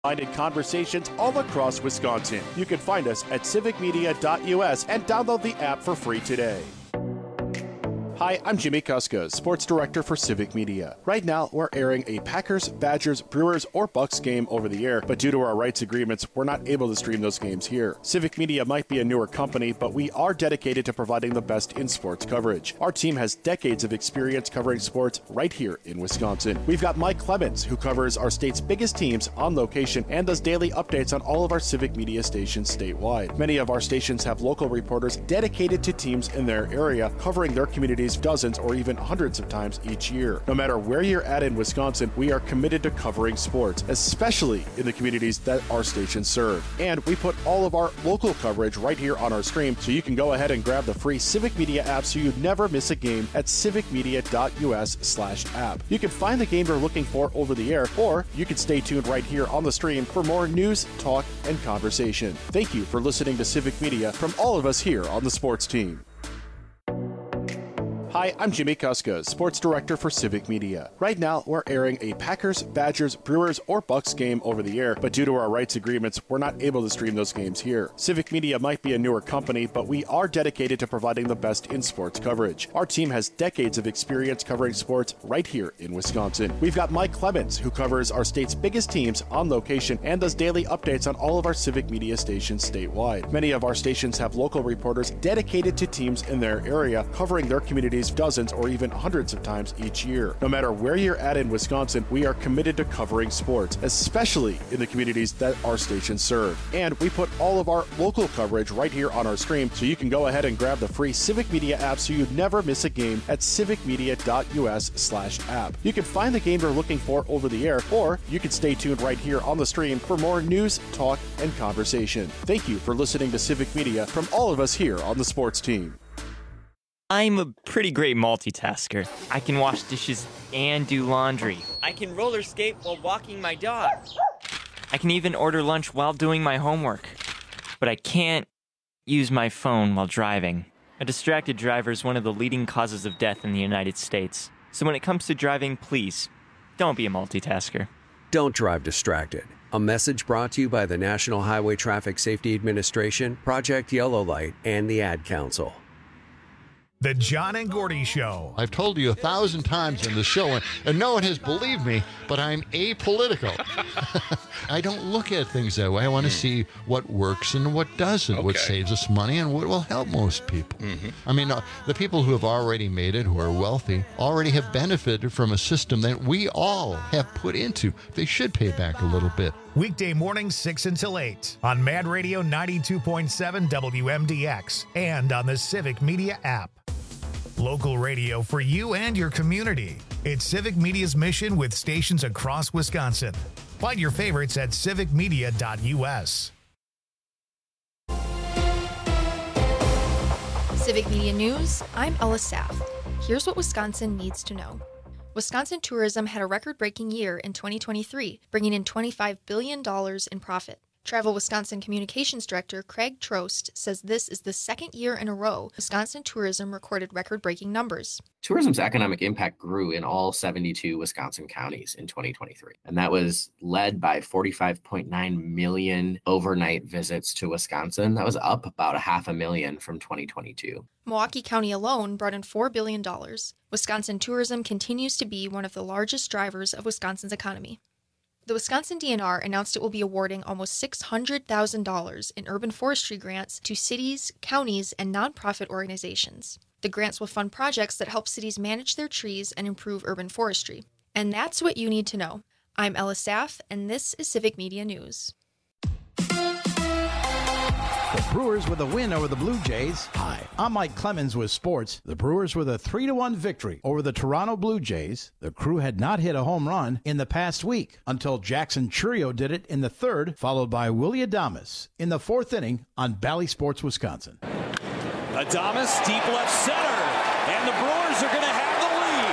minded conversations all across Wisconsin. You can find us at civicmedia.us and download the app for free today. Hi, I'm Jimmy Kuska, Sports Director for Civic Media. Right now, we're airing a Packers, Badgers, Brewers, or Bucks game over the air, but due to our rights agreements, we're not able to stream those games here. Civic Media might be a newer company, but we are dedicated to providing the best in sports coverage. Our team has decades of experience covering sports right here in Wisconsin. We've got Mike Clemens, who covers our state's biggest teams on location and does daily updates on all of our Civic Media stations statewide. Many of our stations have local reporters dedicated to teams in their area, covering their communities dozens or even hundreds of times each year. No matter where you're at in Wisconsin, we are committed to covering sports, especially in the communities that our stations serve. And we put all of our local coverage right here on our stream, so you can go ahead and grab the free Civic Media app so you never miss a game at civicmedia.us/app. You can find the game you're looking for over the air, or you can stay tuned right here on the stream for more news, talk, and conversation. Thank you for listening to Civic Media from all of us here on the sports team. Hi, I'm Jimmy Kuska, Sports Director for Civic Media. Right now, we're airing a Packers, Badgers, Brewers, or Bucks game over the air, but due to our rights agreements, we're not able to stream those games here. Civic Media might be a newer company, but we are dedicated to providing the best in sports coverage. Our team has decades of experience covering sports right here in Wisconsin. We've got Mike Clemens, who covers our state's biggest teams on location and does daily updates on all of our Civic Media stations statewide. Many of our stations have local reporters dedicated to teams in their area, covering their communities dozens or even hundreds of times each year. No matter where you're at in Wisconsin, we are committed to covering sports, especially in the communities that our stations serve. And we put all of our local coverage right here on our stream, so you can go ahead and grab the free Civic Media app so you never miss a game at civicmedia.us/app. You can find the game you're looking for over the air, or you can stay tuned right here on the stream for more news, talk, and conversation. Thank you for listening to Civic Media from all of us here on the sports team. I'm a pretty great multitasker. I can wash dishes and do laundry. I can roller skate while walking my dog. I can even order lunch while doing my homework. But I can't use my phone while driving. A distracted driver is one of the leading causes of death in the United States. So when it comes to driving, please, don't be a multitasker. Don't drive distracted. A message brought to you by the National Highway Traffic Safety Administration, Project Yellow Light, and the Ad Council. The John and Gordy Show. I've told you 1,000 times in the show, and no one has believed me, but I'm apolitical. I don't look at things that way. I want to see what works and what doesn't, what saves us money and what will help most people. I mean, the people who have already made it, who are wealthy, already have benefited from a system that we all have put into. They should pay back a little bit. Weekday mornings 6 until 8 on Mad Radio 92.7 WMDX and on the Civic Media app. Local radio for you and your community. It's Civic Media's mission with stations across Wisconsin. Find your favorites at civicmedia.us. Civic Media News, I'm Ella Saff. Here's what Wisconsin needs to know. Wisconsin tourism had a record-breaking year in 2023, bringing in $25 billion in profit. Travel Wisconsin Communications Director Craig Trost says this is the second year in a row Wisconsin tourism recorded record-breaking numbers. Tourism's economic impact grew in all 72 Wisconsin counties in 2023, and that was led by 45.9 million overnight visits to Wisconsin. That was up about 500,000 from 2022. Milwaukee County alone brought in $4 billion. Wisconsin tourism continues to be one of the largest drivers of Wisconsin's economy. The Wisconsin DNR announced it will be awarding almost $600,000 in urban forestry grants to cities, counties, and nonprofit organizations. The grants will fund projects that help cities manage their trees and improve urban forestry. And that's what you need to know. I'm Ella Saff, and this is Civic Media News. The Brewers with a win over the Blue Jays. Hi, I'm Mike Clemens with sports. The Brewers with a 3-1 victory over the Toronto Blue Jays. The crew had not hit a home run in the past week until Jackson Chourio did it in the third, followed by Willie Adames in the fourth inning on Bally Sports, Wisconsin. Adames deep left center, and the Brewers are going to have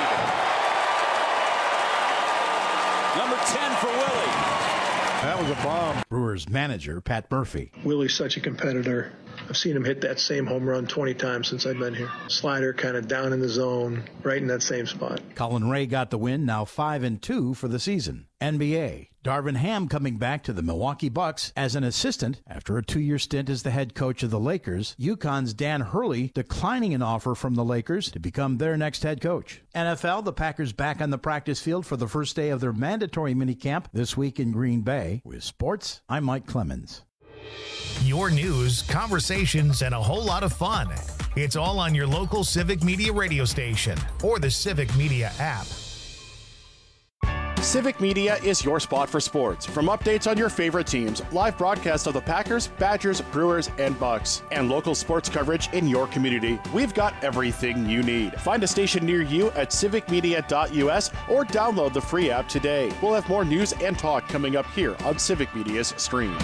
the lead. Number 10 for Willie. That was a bomb. Brewers manager Pat Murphy. Willie's such a competitor. I've seen him hit that same home run 20 times since I've been here. Slider kind of down in the zone, right in that same spot. Colin Ray got the win, now 5-2 for the season. NBA, Darvin Ham coming back to the Milwaukee Bucks as an assistant after a 2-year stint as the head coach of the Lakers. UConn's Dan Hurley declining an offer from the Lakers to become their next head coach. NFL, the Packers back on the practice field for the first day of their mandatory minicamp this week in Green Bay. With sports, I'm Mike Clemens. Your news, conversations, and a whole lot of fun. It's all on your local Civic Media radio station or the Civic Media app. Civic Media is your spot for sports. From updates on your favorite teams, live broadcasts of the Packers, Badgers, Brewers, and Bucks, and local sports coverage in your community, we've got everything you need. Find a station near you at civicmedia.us or download the free app today. We'll have more news and talk coming up here on Civic Media's stream.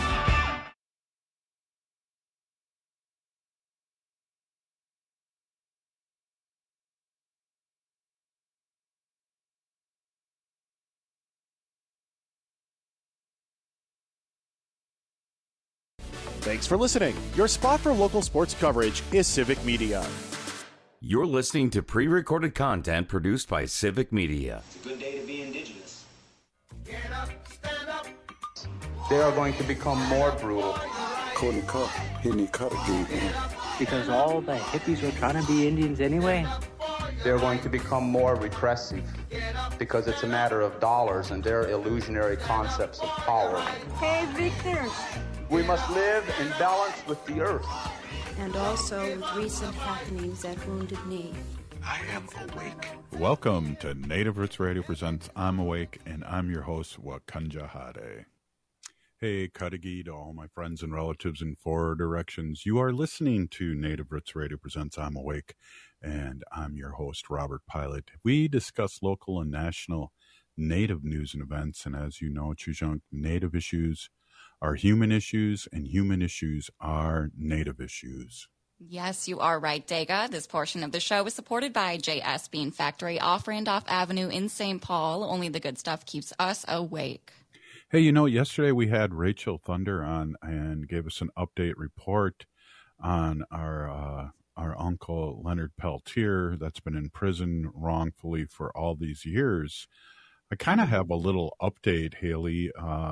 Thanks for listening. Your spot for local sports coverage is Civic Media. You're listening to pre-recorded content produced by Civic Media. It's a good day to be indigenous. Get up, stand up. They are going to become more brutal. Cody Cup, hitting Cudahy, man. Because all the hippies were trying to be Indians anyway. They're going to become more repressive because it's a matter of dollars and their illusionary concepts of power. Hey, Victor. We must live in balance with the earth. And also with recent happenings at Wounded Knee. I am awake. Welcome to Native Roots Radio presents I'm Awake, and I'm your host, Wakanja Hade. Hey, Cudahy, to all my friends and relatives in 4 directions. You are listening to Native Roots Radio presents I'm Awake, and I'm your host, Robert Pilot. We discuss local and national Native news and events, and as you know, Chujunk, Native issues are human issues, and human issues are Native issues. Yes, you are right, Dega. This portion of the show is supported by JS Bean Factory off Randolph Avenue in St. Paul. Only the good stuff keeps us awake. Hey, you know, yesterday we had Rachel Thunder on and gave us an update report on our uncle Leonard Peltier that's been in prison wrongfully for all these years. I kind of have a little update, Haley,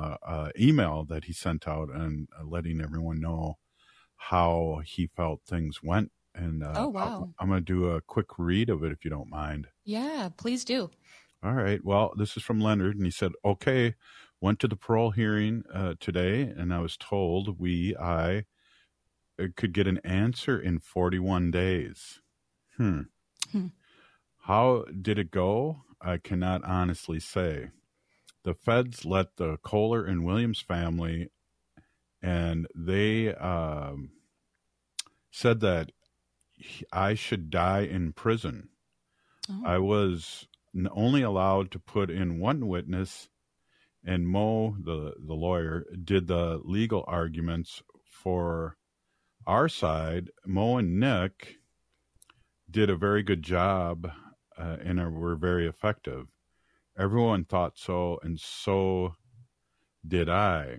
email that he sent out and letting everyone know how he felt things went. And oh, wow. I'm going to do a quick read of it if you don't mind. Yeah, please do. All right. Well, this is from Leonard, and he said, okay, went to the parole hearing today, and I was told I could get an answer in 41 days. How did it go? I cannot honestly say. The feds let the Kohler and Williams family, and they said that I should die in prison. Oh. I was only allowed to put in one witness, and Mo, the lawyer, did the legal arguments for our side. Mo and Nick did a very good job and were very effective. Everyone thought so, and so did I.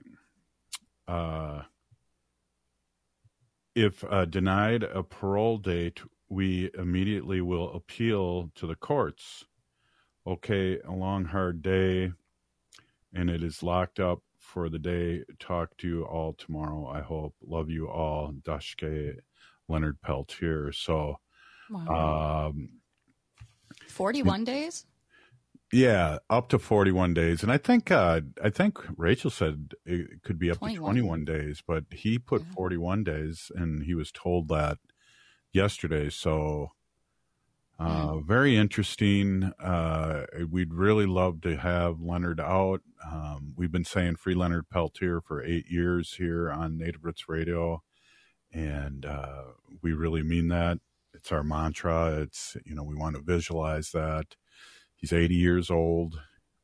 If denied a parole date, we immediately will appeal to the courts. Okay, a long, hard day, and it is locked up for the day. Talk to you all tomorrow, I hope. Love you all. Dashke, Leonard Peltier. So, wow. 41 days? Yeah, up to 41 days. And I think Rachel said it could be up 21. To 21 days, but he put 41 days, and he was told that yesterday. So very interesting. We'd really love to have Leonard out. We've been saying free Leonard Peltier for 8 years here on Native Roots Radio, and we really mean that. It's our mantra. It's, you know, we want to visualize that. He's 80 years old.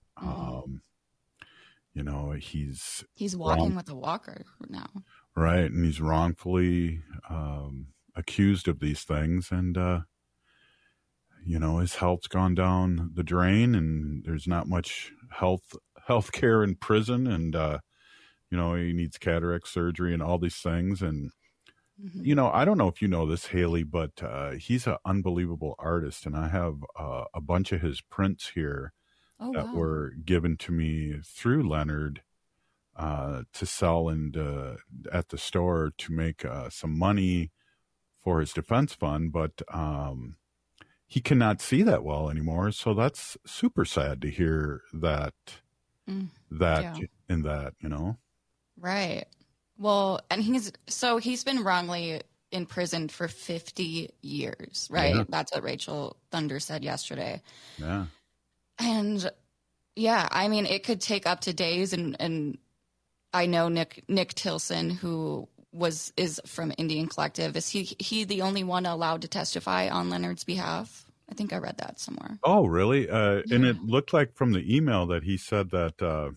You know, he's walking with a walker now. Right. And he's wrongfully accused of these things. And, you know, his health's gone down the drain, and there's not much health care in prison. And, you know, he needs cataract surgery and all these things. And You know, I don't know if you know this, Haley, but he's an unbelievable artist, and I have a bunch of his prints here that were given to me through Leonard to sell and at the store to make some money for his defense fund, but he cannot see that well anymore. So that's super sad to hear that, in that, you know? Right. Well, and he's been wrongly imprisoned for 50 years, right? Yeah. That's what Rachel Thunder said yesterday. Yeah. And yeah, I mean, it could take up to days. And I know Nick Tilson, who is from Indian Collective. Is he the only one allowed to testify on Leonard's behalf? I think I read that somewhere. Oh, really? And it looked like from the email that he said that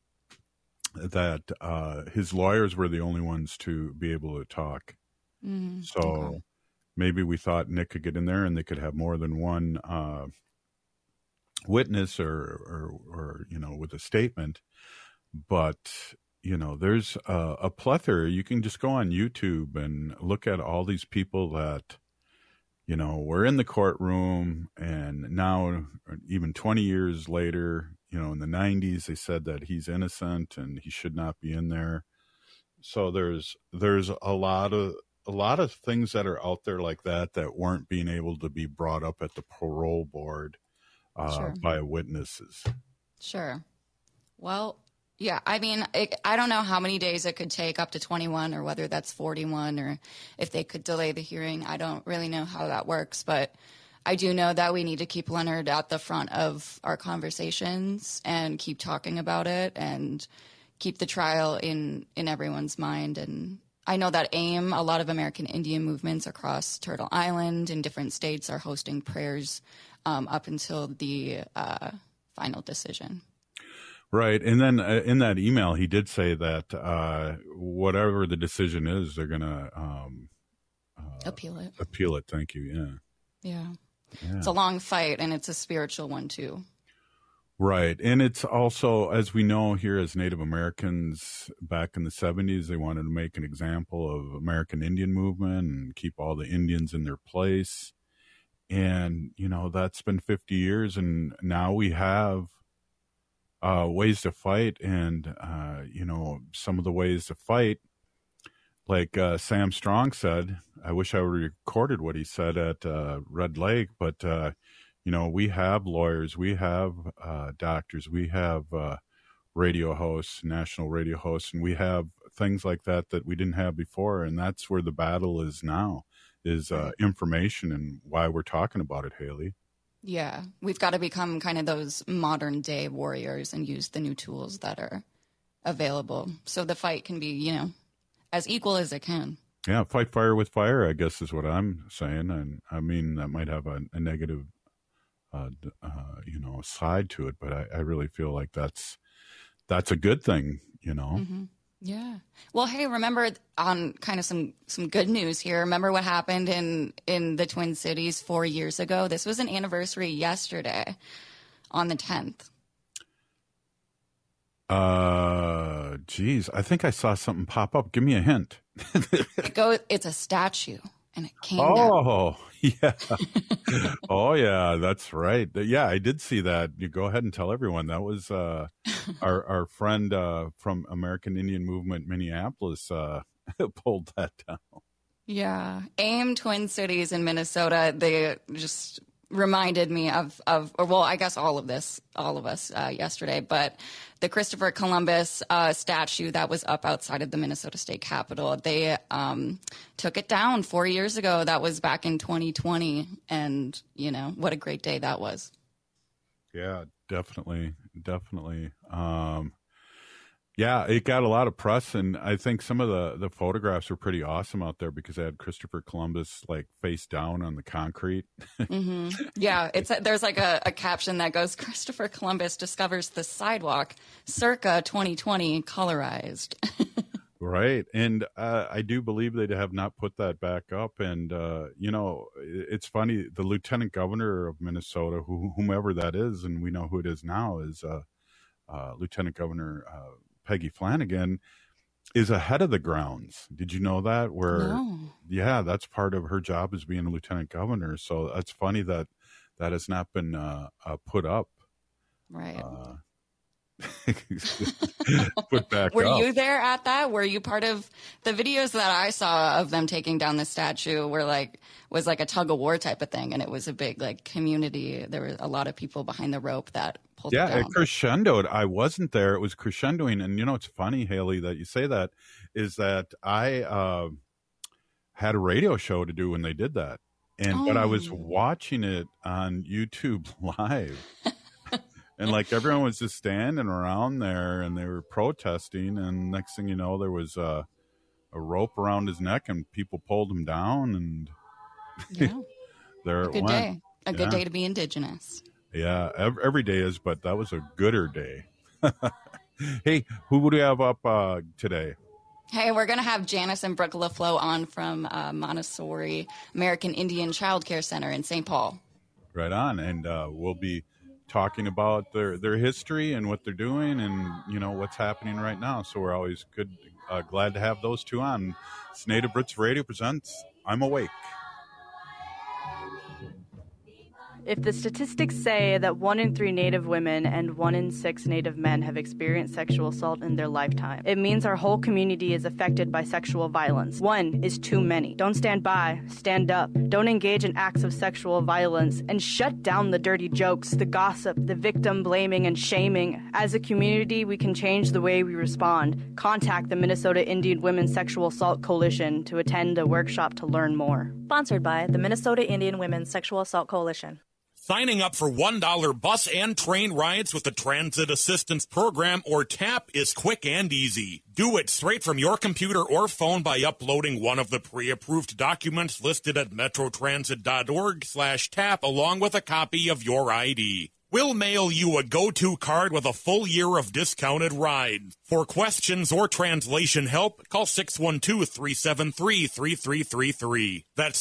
his lawyers were the only ones to be able to talk. So maybe we thought Nick could get in there and they could have more than one witness or you know, with a statement. But you know, there's a plethora. You can just go on YouTube and look at all these people that, you know, were in the courtroom, and now even 20 years later, you know, in the 90s, they said that he's innocent and he should not be in there. So there's a lot of things that are out there like that weren't being able to be brought up at the parole board by witnesses. Sure. Well, yeah, I mean, I don't know how many days it could take, up to 21, or whether that's 41, or if they could delay the hearing. I don't really know how that works, but I do know that we need to keep Leonard at the front of our conversations and keep talking about it and keep the trial in everyone's mind. And I know that AIM, a lot of American Indian movements across Turtle Island in different states, are hosting prayers up until the final decision. Right. And then in that email, he did say that whatever the decision is, they're going to appeal it. Appeal it. Thank you. Yeah. It's a long fight, and it's a spiritual one, too. Right. And it's also, as we know here as Native Americans back in the 70s, they wanted to make an example of American Indian movement and keep all the Indians in their place. And, you know, that's been 50 years, and now we have ways to fight, and you know, some of the ways to fight, like Sam Strong said, I wish I would have recorded what he said at Red Lake, but you know, we have lawyers, we have doctors, we have radio hosts, national radio hosts, and we have things like that we didn't have before, and that's where the battle is now, is information, and why we're talking about it, Haley. Yeah, we've got to become kind of those modern day warriors and use the new tools that are available, so the fight can be, you know, as equal as it can. Yeah, fight fire with fire, I guess, is what I'm saying. And I mean, that might have a negative, you know, side to it, but I really feel like that's a good thing, you know. Mm-hmm. Yeah. Well, hey, remember on kind of some good news here. Remember what happened in the Twin Cities 4 years ago? This was an anniversary yesterday on the 10th. Geez, I think I saw something pop up. Give me a hint. It's a statue, and it came down. Oh, yeah. Oh, yeah, that's right. Yeah, I did see that. You go ahead and tell everyone. That was our friend from American Indian Movement Minneapolis pulled that down. Yeah. AIM Twin Cities in Minnesota, they just reminded me of well, I guess all of us yesterday, but the Christopher Columbus statue that was up outside of the Minnesota State Capitol, they took it down 4 years ago. That was back in 2020, and you know, what a great day that was. Yeah, definitely. Yeah, it got a lot of press, and I think some of the photographs were pretty awesome out there because they had Christopher Columbus like face down on the concrete. Mm-hmm. Yeah, there's like a caption that goes, "Christopher Columbus discovers the sidewalk, circa 2020, colorized." Right, and I do believe they have not put that back up. And you know, it's funny. The Lieutenant Governor of Minnesota, whomever that is, and we know who it is now, is Lieutenant Governor Peggy Flanagan. is a head of the grounds. Did you know that? No. Yeah, that's part of her job as being a lieutenant governor. So that's funny that has not been put up. Right. Put back Were up. you there at that? Were you part of the videos that I saw of them taking down the statue was like a tug of war type of thing, and it was a big like community. There were a lot of people behind the rope that pulled it down. It crescendoed. I wasn't there. It was crescendoing. And it's funny, Haley, that you say that, is that I had a radio show to do when they did that. But I was watching it on YouTube Live. And like everyone was just standing around there and they were protesting. And next thing you know, there was a rope around his neck and people pulled him down. And there it went. Day. A good day to be Indigenous. Yeah, every day is, but that was a gooder day. Hey, who would we have up today? Hey, we're going to have Janice and Brooke LaFleur on from Montessori American Indian Child Care Center in St. Paul. Right on. And we'll be talking about their history and what they're doing and, what's happening right now. So we're always glad to have those two on. It's Native Roots Radio presents I'm Awake. If the statistics say that 1 in 3 Native women and 1 in 6 Native men have experienced sexual assault in their lifetime, it means our whole community is affected by sexual violence. 1 is too many. Don't stand by, stand up. Don't engage in acts of sexual violence and shut down the dirty jokes, the gossip, the victim blaming and shaming. As a community, we can change the way we respond. Contact the Minnesota Indian Women's Sexual Assault Coalition to attend a workshop to learn more. Sponsored by the Minnesota Indian Women's Sexual Assault Coalition. Signing up for $1 bus and train rides with the Transit Assistance Program, or TAP, is quick and easy. Do it straight from your computer or phone by uploading one of the pre-approved documents listed at metrotransit.org/TAP along with a copy of your ID. We'll mail you a go-to card with a full year of discounted rides. For questions or translation help, call 612-373-3333. That's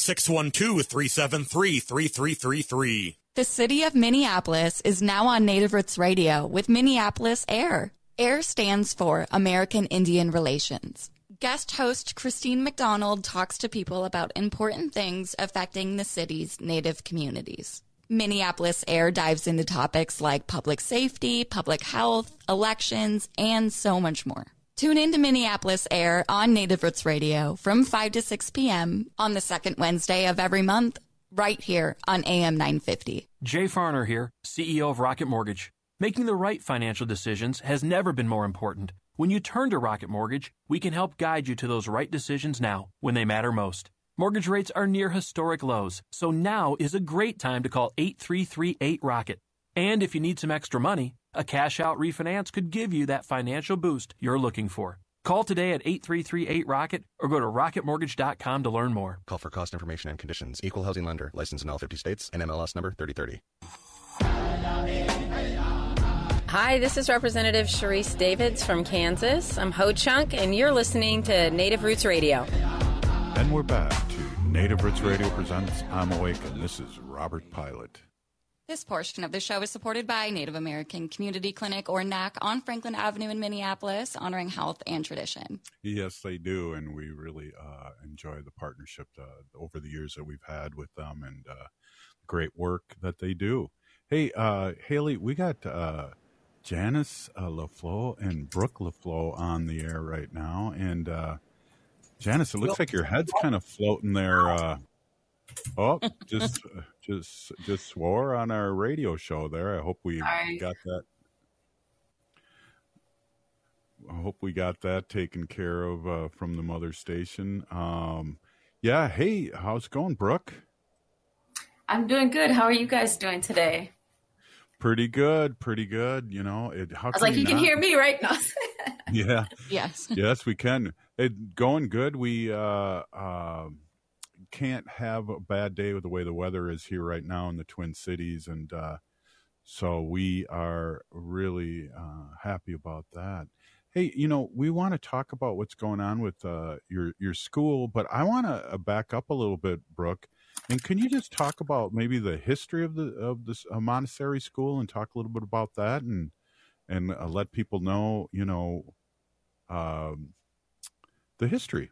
612-373-3333. The city of Minneapolis is now on Native Roots Radio with Minneapolis AIR. AIR stands for American Indian Relations. Guest host Christine McDonald talks to people about important things affecting the city's Native communities. Minneapolis AIR dives into topics like public safety, public health, elections, and so much more. Tune in to Minneapolis AIR on Native Roots Radio from 5 to 6 p.m. on the second Wednesday of every month, right here on AM 950. Jay Farner here, CEO of Rocket Mortgage. Making the right financial decisions has never been more important. When you turn to Rocket Mortgage, we can help guide you to those right decisions now, when they matter most. Mortgage rates are near historic lows, so now is a great time to call 8338-ROCKET. And if you need some extra money, a cash-out refinance could give you that financial boost you're looking for. Call today at 8338-ROCKET or go to rocketmortgage.com to learn more. Call for cost information and conditions. Equal housing lender. Licensed in all 50 states. NMLS number 3030. Hi, this is Representative Sharice Davids from Kansas. I'm Ho Chunk, and you're listening to Native Roots Radio. And we're back to Native Roots Radio presents I'm Awake, and this is Robert Pilot. This portion of the show is supported by Native American Community Clinic, or NAC, on Franklin Avenue in Minneapolis, honoring health and tradition. Yes, they do, and we really enjoy the partnership over the years that we've had with them and great work that they do. Hey, Haley, we got Janice LaFleur and Brooke LaFleur on the air right now, and Janice, it looks like your head's kind of floating there. Just swore on our radio show there. I hope we got that. I hope we got that taken care of from the mother station. Yeah. Hey, how's it going, Brooke? I'm doing good. How are you guys doing today? Pretty good. You know, I was like, you can hear me right now. Yeah. Yes. Yes, we can. Going good. We can't have a bad day with the way the weather is here right now in the Twin Cities, and so we are really happy about that. Hey, you know, we want to talk about what's going on with your school, but I want to back up a little bit, Brooke. And can you just talk about maybe the history of this Montessori school and talk a little bit about that and let people know, you know, the history.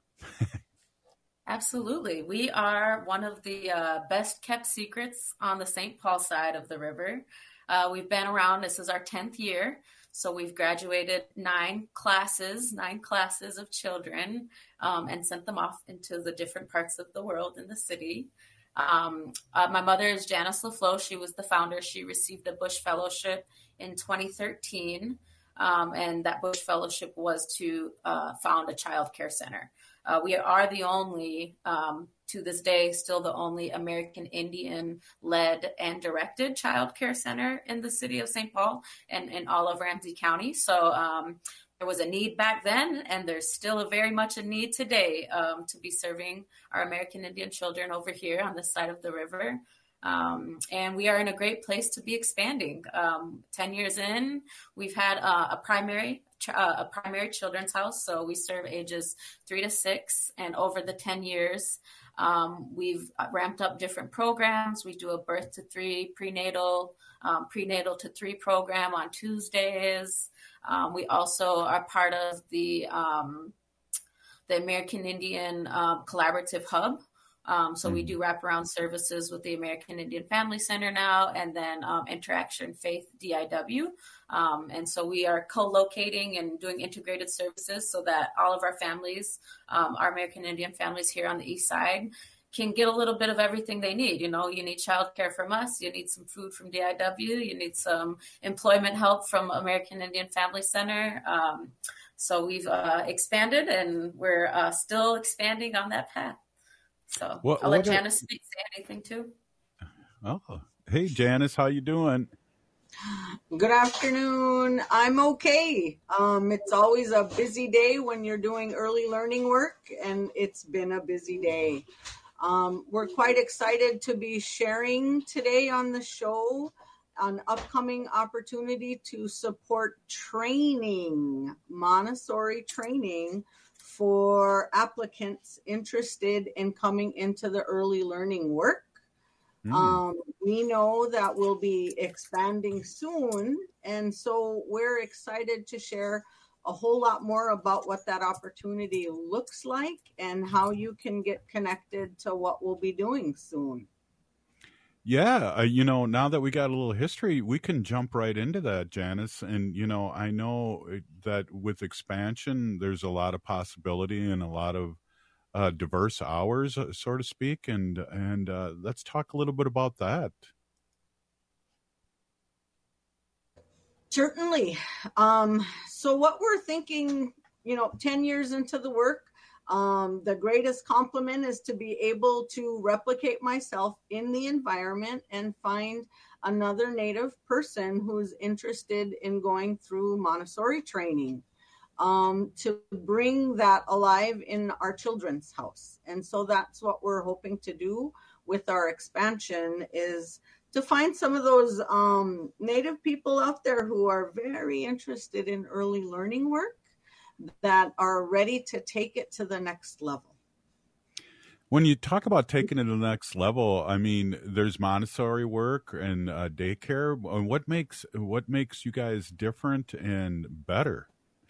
Absolutely. We are one of the best kept secrets on the St. Paul side of the river. We've been around. This is our 10th year. So we've graduated 9 classes of children, and sent them off into the different parts of the world in the city. My mother is Janice LaFleur. She was the founder. She received a Bush Fellowship in 2013. And that Bush Fellowship was to found a child care center. We are the only, to this day, still the only American Indian-led and directed child care center in the city of St. Paul and in all of Ramsey County. So there was a need back then, and there's still very much a need today to be serving our American Indian children over here on this side of the river. And we are in a great place to be expanding. 10 years in, we've had a primary children's house. So we serve ages 3 to 6. And over the 10 years, we've ramped up different programs. We do a birth to 3 prenatal to 3 program on Tuesdays. We also are part of the American Indian Collaborative Hub. So we do wraparound services with the American Indian Family Center now, and then Interaction Faith DIW. And so we are co-locating and doing integrated services so that all of our families, our American Indian families here on the east side, can get a little bit of everything they need. You know, you need childcare from us, you need some food from DIW, you need some employment help from American Indian Family Center. So we've expanded, and we're still expanding on that path. So I'll let Janice say anything too. Oh, hey Janice, how you doing? Good afternoon. I'm okay. It's always a busy day when you're doing early learning work, and it's been a busy day. We're quite excited to be sharing today on the show an upcoming opportunity to support training, Montessori training, for applicants interested in coming into the early learning work. We know that we'll be expanding soon, and so we're excited to share a whole lot more about what that opportunity looks like and how you can get connected to what we'll be doing soon. Yeah, now that we got a little history, we can jump right into that, Janice. And, I know that with expansion, there's a lot of possibility and a lot of diverse hours, so to speak. And let's talk a little bit about that. Certainly. So what we're thinking, 10 years into the work, the greatest compliment is to be able to replicate myself in the environment and find another Native person who's interested in going through Montessori training, to bring that alive in our children's house. And so that's what we're hoping to do with our expansion, is to find some of those Native people out there who are very interested in early learning work, that are ready to take it to the next level. When you talk about taking it to the next level, I mean, there's Montessori work and daycare. What makes you guys different and better?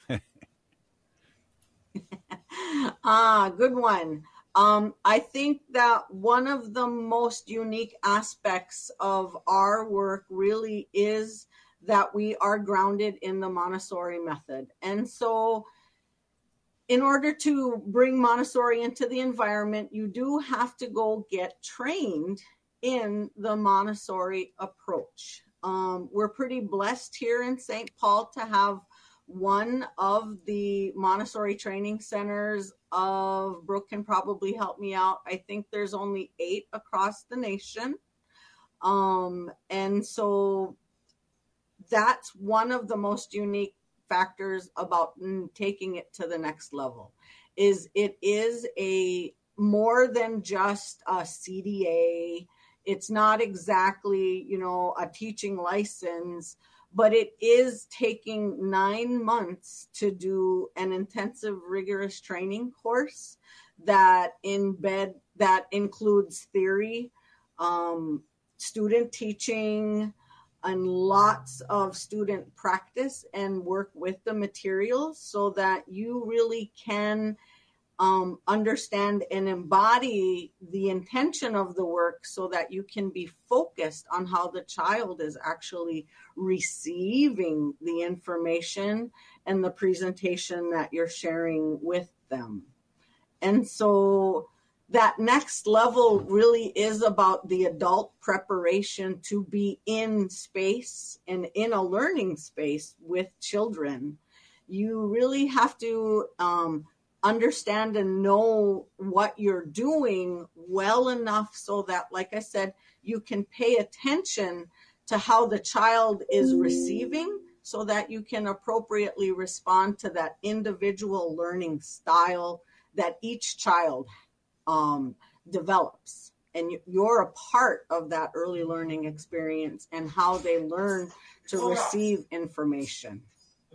Good one. I think that one of the most unique aspects of our work really is that we are grounded in the Montessori method. And so in order to bring Montessori into the environment, you do have to go get trained in the Montessori approach. We're pretty blessed here in St. Paul to have one of the Montessori training centers of, Brooke can probably help me out, I think there's only 8 across the nation. And so that's one of the most unique factors about taking it to the next level. Is it is a more than just a CDA. It's not exactly, a teaching license, but it is taking 9 months to do an intensive, rigorous training course that includes theory, student teaching, and lots of student practice and work with the materials, so that you really can understand and embody the intention of the work so that you can be focused on how the child is actually receiving the information and the presentation that you're sharing with them. And so that next level really is about the adult preparation to be in space and in a learning space with children. You really have to understand and know what you're doing well enough so that, like I said, you can pay attention to how the child is receiving so that you can appropriately respond to that individual learning style that each child develops. And you're a part of that early learning experience and how they learn to receive information.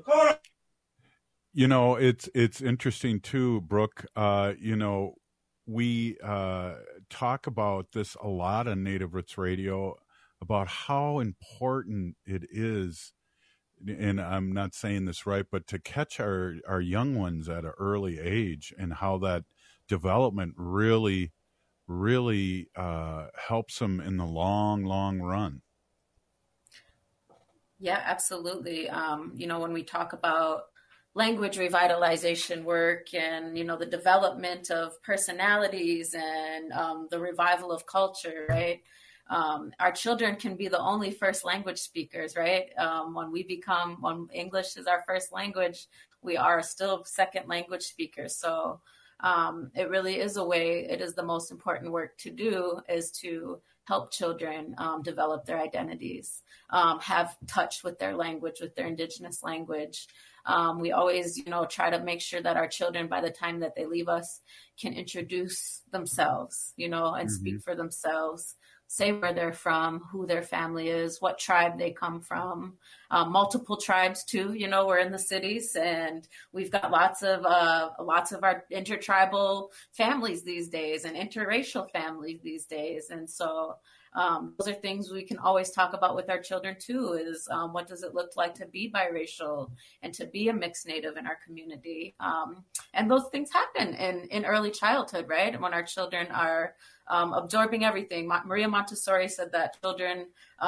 You know, it's interesting too, Brooke. You know, we talk about this a lot on Native Roots Radio about how important it is, and I'm not saying this right, but to catch our young ones at an early age and how that development really helps them in the long run. Yeah, absolutely. You know, when we talk about language revitalization work and, you know, the development of personalities and the revival of culture, right? Our children can be the only first language speakers, right? When English is our first language, we are still second language speakers. So it really is it is the most important work to do, is to help children develop their identities, have touch with their language, with their Indigenous language. We always, you know, try to make sure that our children, by the time that they leave us, can introduce themselves, you know, and speak for themselves, say where they're from, who their family is, what tribe they come from, multiple tribes too. You know, we're in the cities and we've got lots of our intertribal families these days and interracial families these days. And so those are things we can always talk about with our children too, is what does it look like to be biracial and to be a mixed Native in our community? And those things happen in early childhood, right? When our children are absorbing everything. Maria Montessori said that children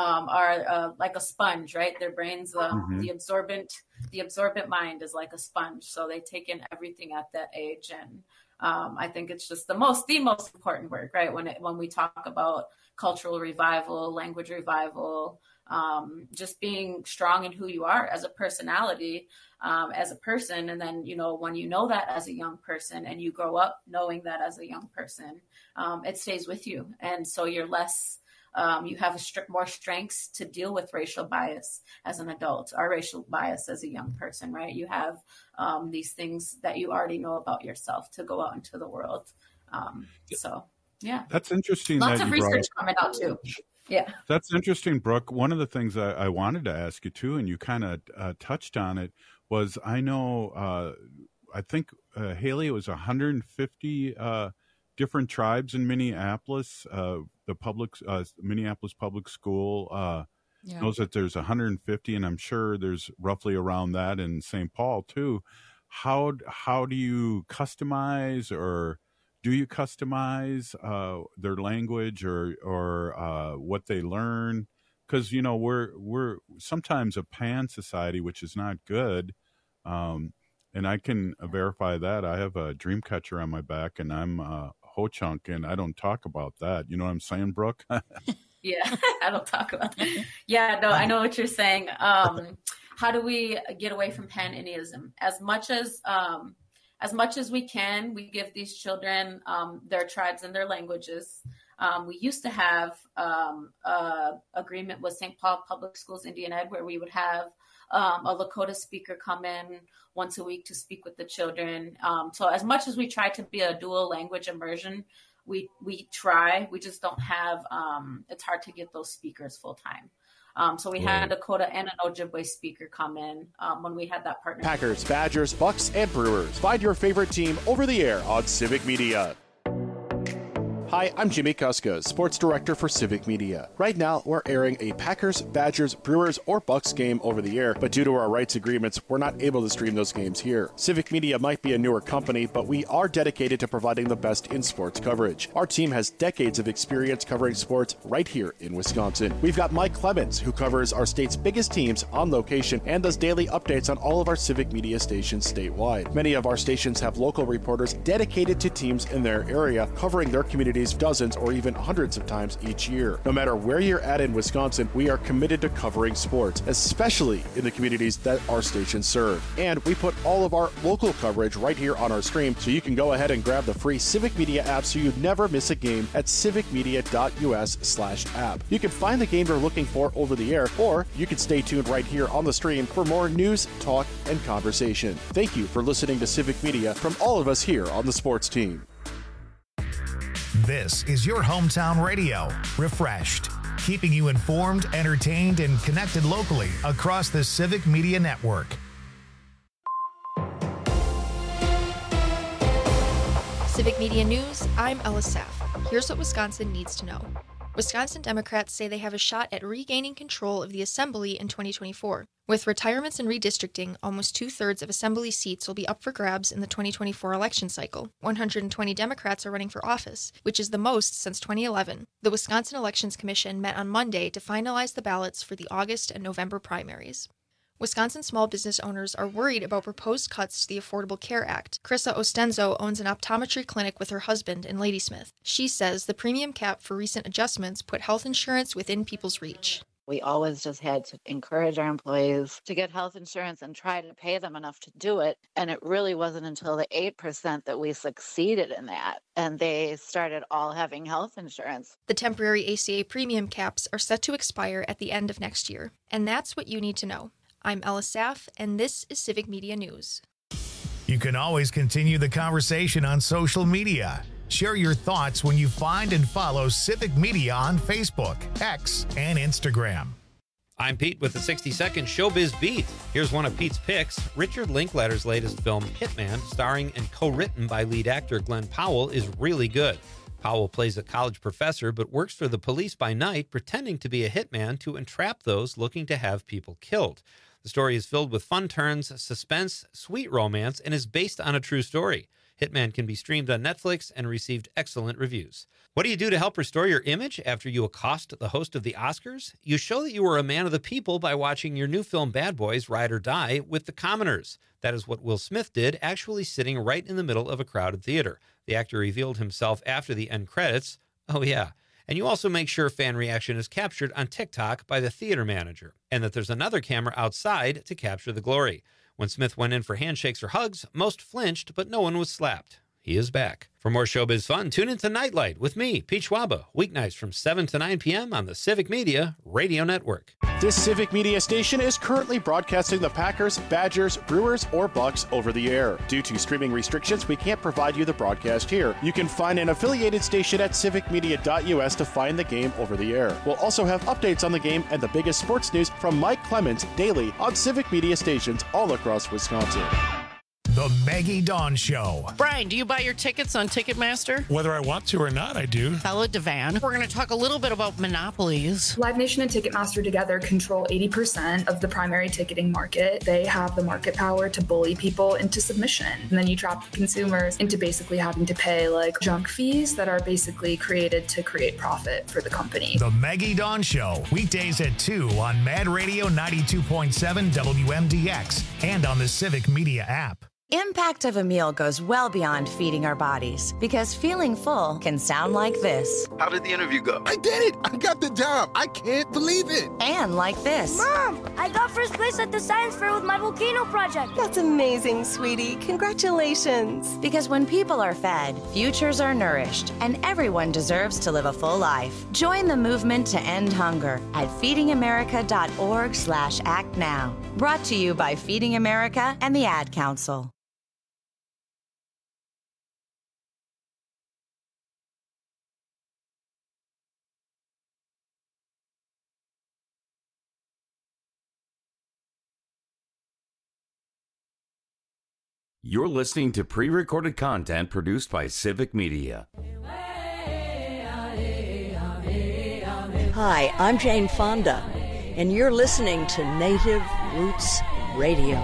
are like a sponge, right? Their brains, the absorbent mind is like a sponge. So they take in everything at that age. And I think it's just the most important work, right? When we talk about cultural revival, language revival, just being strong in who you are as a personality, as a person. And then, you know, when you know that as a young person and you grow up knowing that as a young person, it stays with you. And so you're less, you have more strengths to deal with racial bias as an adult, or racial bias as a young person, right? You have these things that you already know about yourself to go out into the world. So, yeah. That's interesting. Lots of research coming out too. Yeah. That's interesting, Brooke. One of the things I wanted to ask you too, and you kind of touched on it, was I know, I think, Haley, it was 150 different tribes in Minneapolis. The Minneapolis Public School knows that there's 150, and I'm sure there's roughly around that in St. Paul too. How do you customize, or do you customize their language or what they learn? Because, you know, we're sometimes a pan society, which is not good. And I can verify that. I have a dream catcher on my back, and I'm Ho-Chunk, and I don't talk about that. You know what I'm saying, Brooke? Yeah, I don't talk about that. Yeah, no, I know what you're saying. How do we get away from pan-Indianism? As much as we can, we give these children their tribes and their languages. We used to have agreement with St. Paul Public Schools Indian Ed, where we would have a Lakota speaker come in once a week to speak with the children. So as much as we try to be a dual language immersion, we try. We just don't have. It's hard to get those speakers full time. So we had a Dakota and an Ojibwe speaker come in when we had that partnership. Packers, Badgers, Bucks, and Brewers. Find your favorite team over the air on Civic Media. Hi, I'm Jimmy Kuska, Sports Director for Civic Media. Right now, we're airing a Packers, Badgers, Brewers, or Bucks game over the air, but due to our rights agreements, we're not able to stream those games here. Civic Media might be a newer company, but we are dedicated to providing the best in sports coverage. Our team has decades of experience covering sports right here in Wisconsin. We've got Mike Clemens, who covers our state's biggest teams on location and does daily updates on all of our Civic Media stations statewide. Many of our stations have local reporters dedicated to teams in their area, covering their communities dozens or even hundreds of times each year. No matter where you're at in Wisconsin, we are committed to covering sports, especially in the communities that our stations serve. And we put all of our local coverage right here on our stream, so you can go ahead and grab the free Civic Media app so you never miss a game at civicmedia.us/app. You can find the game you're looking for over the air, or you can stay tuned right here on the stream for more news, talk, and conversation. Thank you for listening to Civic Media from all of us here on the sports team. This is your hometown radio, Refreshed, keeping you informed, entertained, and connected locally across the Civic Media Network. Civic Media News, I'm Ella Saff. Here's what Wisconsin needs to know. Wisconsin Democrats say they have a shot at regaining control of the Assembly in 2024. With retirements and redistricting, almost two-thirds of Assembly seats will be up for grabs in the 2024 election cycle. 120 Democrats are running for office, which is the most since 2011. The Wisconsin Elections Commission met on Monday to finalize the ballots for the August and November primaries. Wisconsin small business owners are worried about proposed cuts to the Affordable Care Act. Krissa Ostenzo owns an optometry clinic with her husband in Ladysmith. She says the premium cap for recent adjustments put health insurance within people's reach. We always just had to encourage our employees to get health insurance and try to pay them enough to do it. And it really wasn't until the 8% that we succeeded in that. And they started all having health insurance. The temporary ACA premium caps are set to expire at the end of next year. And that's what you need to know. I'm Ella Saff, and this is Civic Media News. You can always continue the conversation on social media. Share your thoughts when you find and follow Civic Media on Facebook, X, and Instagram. I'm Pete with the 60-second Showbiz Beat. Here's one of Pete's picks. Richard Linklater's latest film, Hitman, starring and co-written by lead actor Glenn Powell, is really good. Powell plays a college professor but works for the police by night, pretending to be a hitman to entrap those looking to have people killed. The story is filled with fun turns, suspense, sweet romance, and is based on a true story. Hitman can be streamed on Netflix and received excellent reviews. What do you do to help restore your image after you accost the host of the Oscars? You show that you are a man of the people by watching your new film Bad Boys Ride or Die with the commoners. That is what Will Smith did, actually sitting right in the middle of a crowded theater. The actor revealed himself after the end credits. Oh yeah. And you also make sure fan reaction is captured on TikTok by the theater manager, and that there's another camera outside to capture the glory. When Smith went in for handshakes or hugs, most flinched, but no one was slapped. He is back. For more showbiz fun, tune into Nightlight with me, Pete Schwaba, weeknights from 7 to 9 p.m. on the Civic Media Radio Network. This Civic Media station is currently broadcasting the Packers, Badgers, Brewers, or Bucks over the air. Due to streaming restrictions, we can't provide you the broadcast here. You can find an affiliated station at civicmedia.us to find the game over the air. We'll also have updates on the game and the biggest sports news from Mike Clemens daily on Civic Media stations all across Wisconsin. The Maggie Dawn Show. Brian, do you buy your tickets on Ticketmaster? Whether I want to or not, I do. Bella Devan. We're going to talk a little bit about monopolies. Live Nation and Ticketmaster together control 80% of the primary ticketing market. They have the market power to bully people into submission. And then you trap consumers into basically having to pay like junk fees that are basically created to create profit for the company. The Maggie Dawn Show. Weekdays at 2 on Mad Radio 92.7 WMDX and on the Civic Media app. Impact of a meal goes well beyond feeding our bodies, because feeling full can sound like this. How did the interview go? I did it! I got the job! I can't believe it! And like this. Mom, I got first place at the science fair with my volcano project. That's amazing, sweetie. Congratulations. Because when people are fed, futures are nourished, and everyone deserves to live a full life. Join the movement to end hunger at feedingamerica.org/act now. Brought to you by Feeding America and the Ad Council. You're listening to pre-recorded content produced by Civic Media. Hi, I'm Jane Fonda, and you're listening to Native Roots Radio.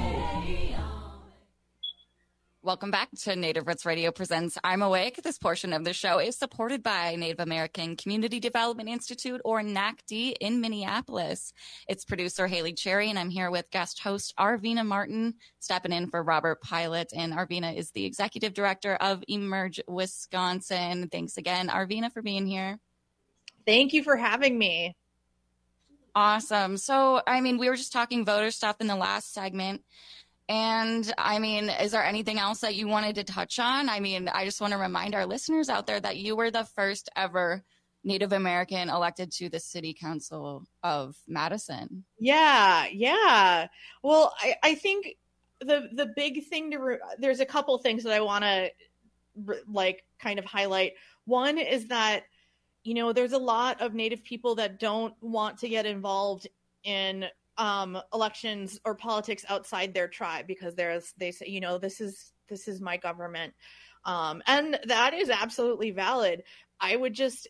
Welcome back to Native Roots Radio presents I'm Awake. This portion of the show is supported by Native American Community Development Institute, or NACD, in Minneapolis. It's producer Haley Cherry, and I'm here with guest host Arvina Martin, stepping in for Robert Pilot. And Arvina is the executive director of Emerge Wisconsin. Thanks again, Arvina, for being here. Thank you for having me. Awesome. So, I mean, we were just talking voter stuff in the last segment. And I mean, is there anything else that you wanted to touch on? I mean, I just want to remind our listeners out there that you were the first ever Native American elected to the City Council of Madison. Yeah. Well, I think the big thing there's a couple things that I want to kind of highlight. One is that, there's a lot of Native people that don't want to get involved in elections or politics outside their tribe because they say, this is my government. And that is absolutely valid. I would just,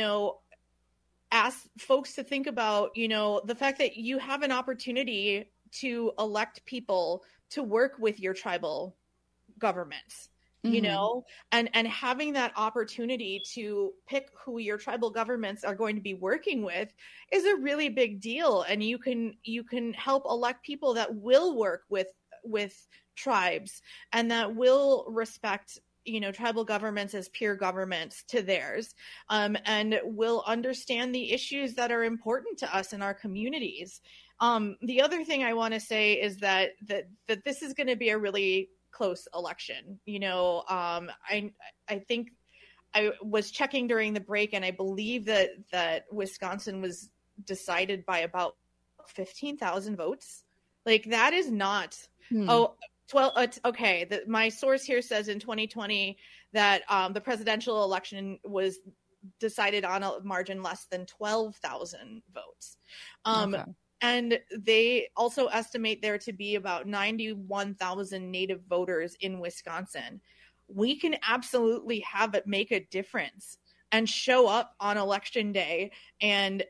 ask folks to think about, the fact that you have an opportunity to elect people to work with your tribal governments. And having that opportunity to pick who your tribal governments are going to be working with is a really big deal. And you can help elect people that will work with tribes and that will respect, tribal governments as peer governments to theirs, and will understand the issues that are important to us in our communities. The other thing I want to say is that this is going to be a really close election. I think I was checking during the break, and I believe that Wisconsin was decided by about 15,000 votes. Like, that is not 12. Okay. My source here says in 2020 that the presidential election was decided on a margin less than 12,000 votes. Okay. And they also estimate there to be about 91,000 Native voters in Wisconsin. We can absolutely have it make a difference and show up on election day and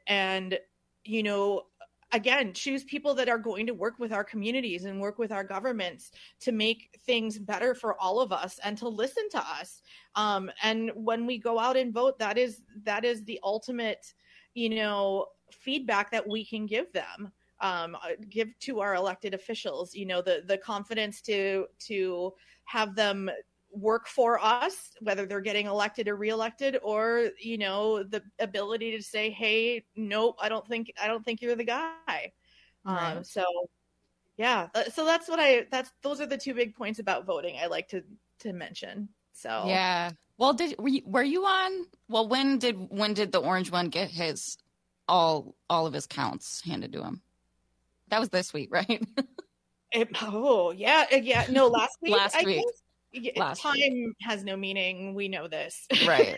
again, choose people that are going to work with our communities and work with our governments to make things better for all of us and to listen to us. And when we go out and vote, that is the ultimate, feedback that we can give them, give to our elected officials, the confidence to have them work for us, whether they're getting elected or reelected, or, the ability to say, hey, nope, I don't think you're the guy. Right. So that's those are the two big points about voting I like to mention. So, yeah. Well, were you on? Well, when did the orange one get his all of his counts handed to him? That was this week, right? No, last week. Last week. Time has no meaning. We know this. Right.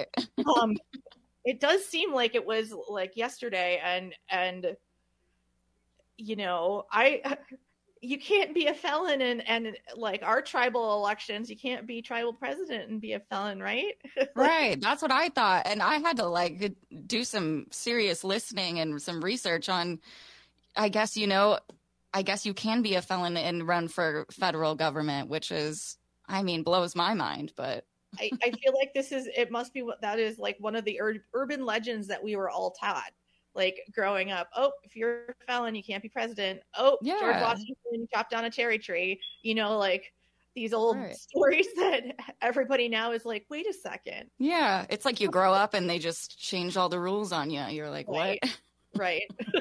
It does seem like it was like yesterday, and you can't be a felon and like our tribal elections, you can't be tribal president and be a felon, right? Right. That's what I thought. And I had to do some serious listening and some research on, I guess you can be a felon and run for federal government, which is, blows my mind, but I feel like it must be what that is, like one of the urban legends that we were all taught. Like growing up, if you're a felon, you can't be president. Yeah. George Washington chopped down a cherry tree. Like these old stories that everybody now is like, wait a second. Yeah, it's like you grow up and they just change all the rules on you. You're like, right. What? Right.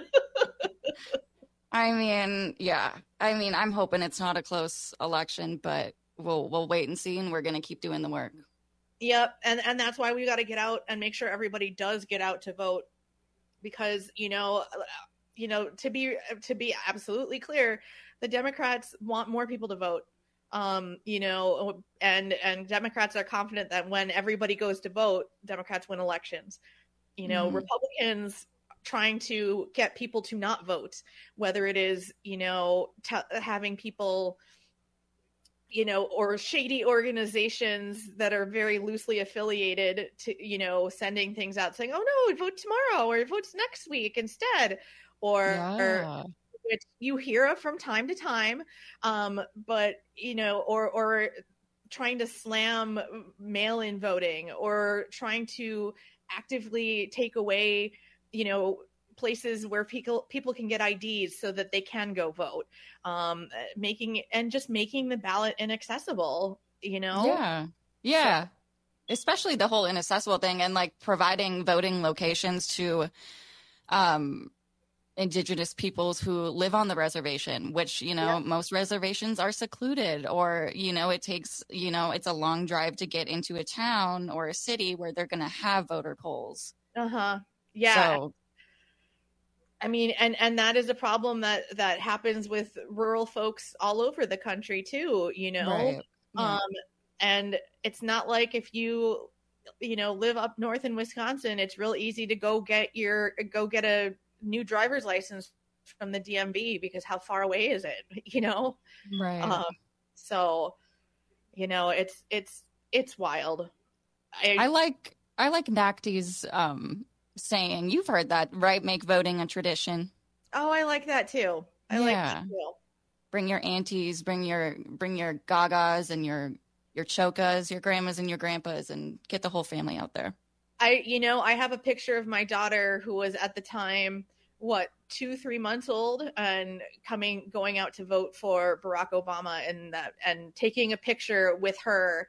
I'm hoping it's not a close election, but we'll wait and see, and we're going to keep doing the work. Yep, and that's why we got to get out and make sure everybody does get out to vote. Because, to be absolutely clear, the Democrats want more people to vote, and Democrats are confident that when everybody goes to vote, Democrats win elections. Republicans trying to get people to not vote, whether it is, having people, or shady organizations that are very loosely affiliated to, sending things out saying, oh no, vote tomorrow or vote next week instead, or which you hear of from time to time. But, or trying to slam mail-in voting or trying to actively take away, places where people can get IDs so that they can go vote, making the ballot inaccessible, Yeah. Especially the whole inaccessible thing, and like providing voting locations to Indigenous peoples who live on the reservation, which, most reservations are secluded, or, it takes, it's a long drive to get into a town or a city where they're going to have voter polls. Yeah. So, I mean, and that is a problem that happens with rural folks all over the country too, Right. Yeah. And it's not like if you live up north in Wisconsin, it's real easy to go get a new driver's license from the DMV, because how far away is it? Right. So, it's wild. I like NACTI's saying, you've heard that, right? Make voting a tradition. Oh, I like that too. I like that too. Bring your aunties, bring your gagas and your chokas, your grandmas and your grandpas, and get the whole family out there. I have a picture of my daughter who was at the time, 2-3 months old, and going out to vote for Barack Obama, and taking a picture with her.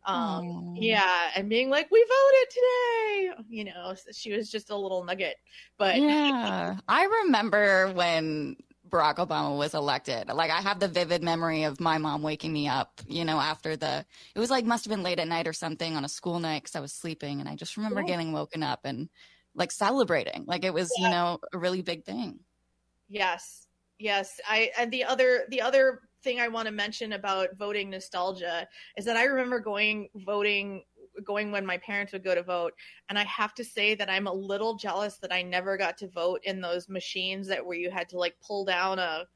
And being like, we voted today. She was just a little nugget. But yeah, I remember when Barack Obama was elected. Like, I have the vivid memory of my mom waking me up, after it was like, must have been late at night or something on a school night, because I was sleeping, and I just remember getting woken up and like celebrating, like it was, a really big thing. Yes. And the other thing I want to mention about voting nostalgia is that I remember going when my parents would go to vote, and I have to say that I'm a little jealous that I never got to vote in those machines where you had to like pull down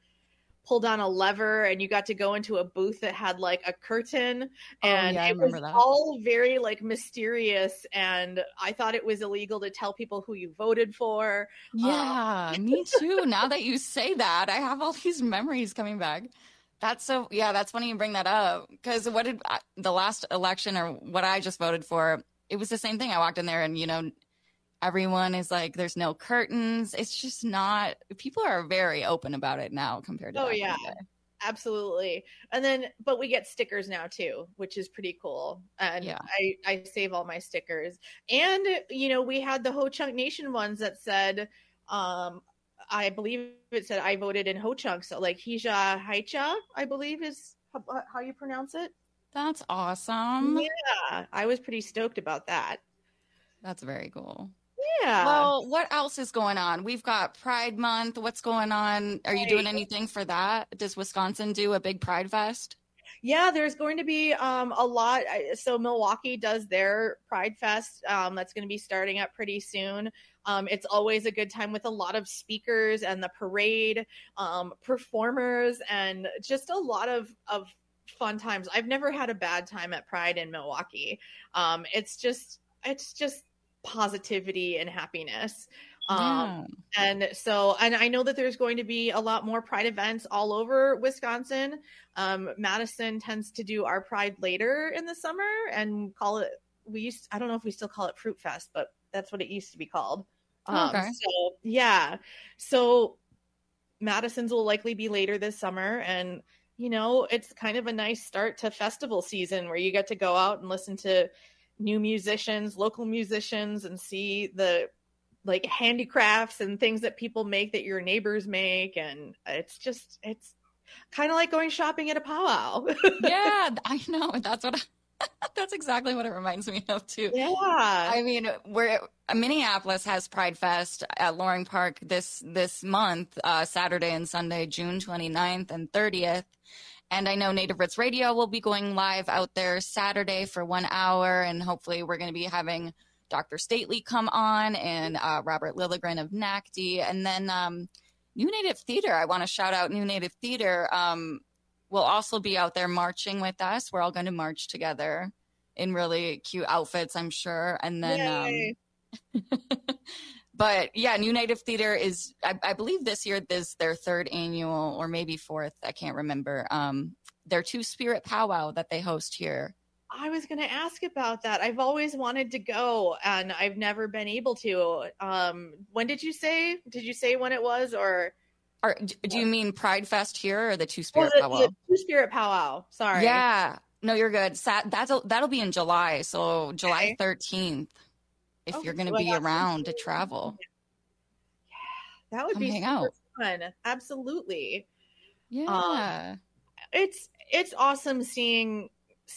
a lever, and you got to go into a booth that had like a curtain, and it was all very like mysterious, and I thought it was illegal to tell people who you voted for. Yeah, me too. Now that you say that, I have all these memories coming back. That's funny you bring that up, because what did the last election, or what I just voted for, it was the same thing. I walked in there and, everyone is like, there's no curtains. It's just not, people are very open about it now compared to back in the day. Absolutely. And but we get stickers now too, which is pretty cool. And I save all my stickers. And, we had the Ho Chunk Nation ones that said, I believe it said I voted in Ho Chunk. So like Hija Haicha, I believe is how you pronounce it. That's awesome. Yeah. I was pretty stoked about that. That's very cool. Yeah. Well, what else is going on? We've got Pride Month. What's going on? Are you doing anything for that? Does Wisconsin do a big Pride Fest? Yeah, there's going to be a lot. So Milwaukee does their Pride Fest. That's going to be starting up pretty soon. It's always a good time with a lot of speakers and the parade, performers, and just a lot of fun times. I've never had a bad time at Pride in Milwaukee. It's just positivity and happiness. And I know that there's going to be a lot more Pride events all over Wisconsin. Madison tends to do our Pride later in the summer and call it, I don't know if we still call it Fruit Fest, but that's what it used to be called. So Madison's will likely be later this summer, and it's kind of a nice start to festival season where you get to go out and listen to new musicians, local musicians, and see the like handicrafts and things that people make that your neighbors make. And it's kind of like going shopping at a powwow. Yeah, I know. That's exactly what it reminds me of too. Yeah. I mean, Minneapolis has Pride Fest at Loring Park this month, Saturday and Sunday, June 29th and 30th. And I know Native Roots Radio will be going live out there Saturday for 1 hour. And hopefully we're going to be having Dr. Stately come on, and Robert Lilligren of NACTI. And then New Native Theater. I want to shout out New Native Theater. will also be out there marching with us. We're all going to march together in really cute outfits, I'm sure. And then, but yeah, New Native Theater is, I believe this year is their 3rd annual, or maybe 4th. I can't remember. Their Two-Spirit powwow that they host here. I was going to ask about that. I've always wanted to go, and I've never been able to. When did you say? Did you say when it was, or do you mean Pride Fest here, or the Two-Spirit powwow? The Two-Spirit powwow. Sorry. Yeah. No, you're good. That'll be in July, so July 13th. If you're going to be around to travel, yeah, that would be super fun. Absolutely. Yeah. It's awesome seeing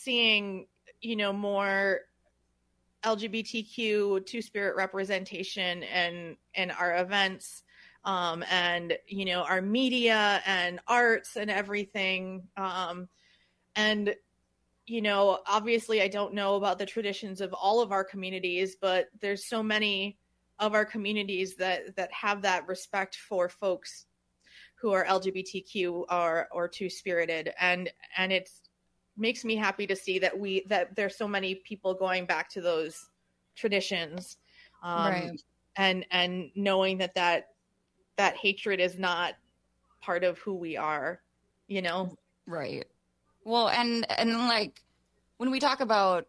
more LGBTQ Two-Spirit representation in our events, and our media and arts and everything, and obviously I don't know about the traditions of all of our communities, but there's so many of our communities that have that respect for folks who are LGBTQ or Two-Spirited, and it makes me happy to see that there's so many people going back to those traditions, right. and knowing that hatred is not part of who we are, right. Well, and like when we talk about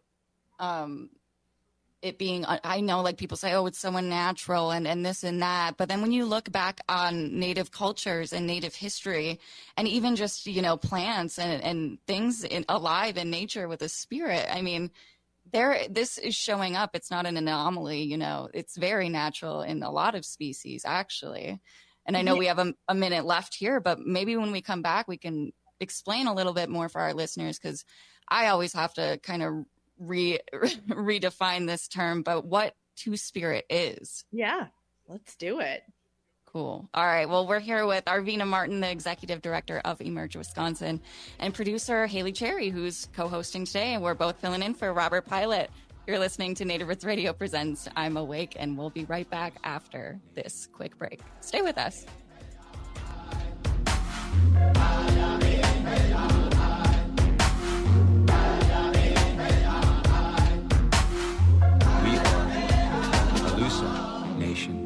it being, I know like people say, oh, it's so unnatural and this and that. But then when you look back on Native cultures and Native history, and even just, plants and things alive in nature with a spirit, I mean, this is showing up. It's not an anomaly, it's very natural in a lot of species, actually. And I know we have a minute left here, but maybe when we come back, we can explain a little bit more for our listeners, because I always have to kind of redefine this term, but what Two-Spirit is. Yeah, let's do it. Cool. All right. Well, we're here with Arvina Martin, the executive director of Emerge Wisconsin, and producer Haley Cherry, who's co-hosting today, and we're both filling in for Robert Pilot. You're listening to Native Roots Radio presents I'm Awake, and we'll be right back after this quick break. Stay with us. Nation.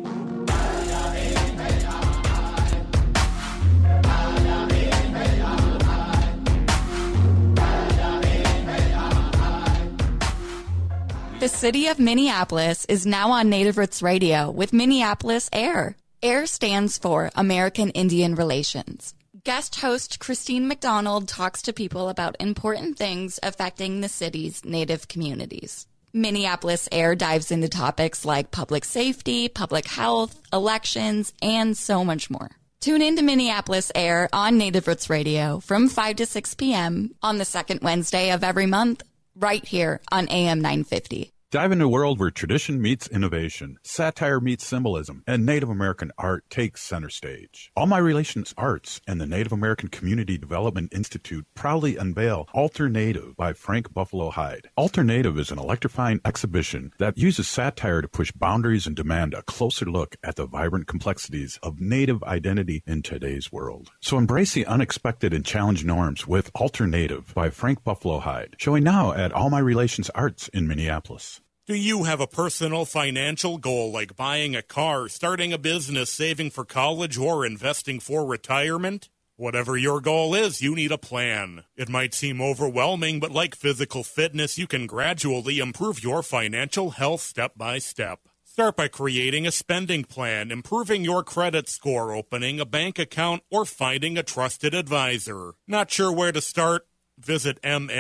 The city of Minneapolis is now on Native Roots Radio with Minneapolis AIR. AIR stands for American Indian Relations. Guest host Christine McDonald talks to people about important things affecting the city's Native communities. Minneapolis AIR dives into topics like public safety, public health, elections, and so much more. Tune in to Minneapolis AIR on Native Roots Radio from 5 to 6 p.m. on the second Wednesday of every month, right here on AM 950. Dive into a world where tradition meets innovation, satire meets symbolism, and Native American art takes center stage. All My Relations Arts and the Native American Community Development Institute proudly unveil Alter Native by Frank Buffalo Hyde. Alter Native is an electrifying exhibition that uses satire to push boundaries and demand a closer look at the vibrant complexities of Native identity in today's world. So embrace the unexpected and challenge norms with Alter Native by Frank Buffalo Hyde, showing now at All My Relations Arts in Minneapolis. Do you have a personal financial goal like buying a car, starting a business, saving for college, or investing for retirement? Whatever your goal is, you need a plan. It might seem overwhelming, but like physical fitness, you can gradually improve your financial health step by step. Start by creating a spending plan, improving your credit score, opening a bank account, or finding a trusted advisor. Not sure where to start? Visit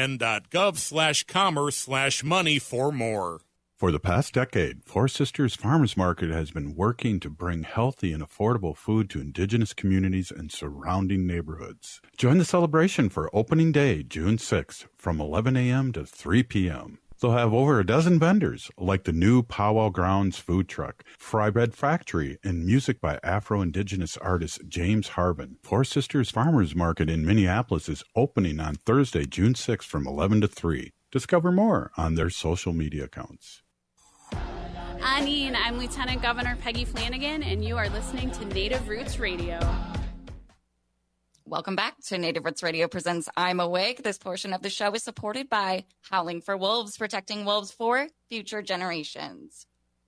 mn.gov/commerce/money for more. For the past decade, Four Sisters Farmers Market has been working to bring healthy and affordable food to Indigenous communities and surrounding neighborhoods. Join the celebration for opening day, June 6th, from 11 a.m. to 3 p.m. They'll have over a dozen vendors, like the new Powwow Grounds food truck, Fry Bread Factory, and music by Afro-Indigenous artist James Harbin. Four Sisters Farmers Market in Minneapolis is opening on Thursday, June 6th from 11 to 3. Discover more on their social media accounts. Anine, I'm Lieutenant Governor Peggy Flanagan, and you are listening to Native Roots Radio. Welcome back to Native Roots Radio presents I'm Awake. This portion of the show is supported by Howling for Wolves, protecting wolves for future generations.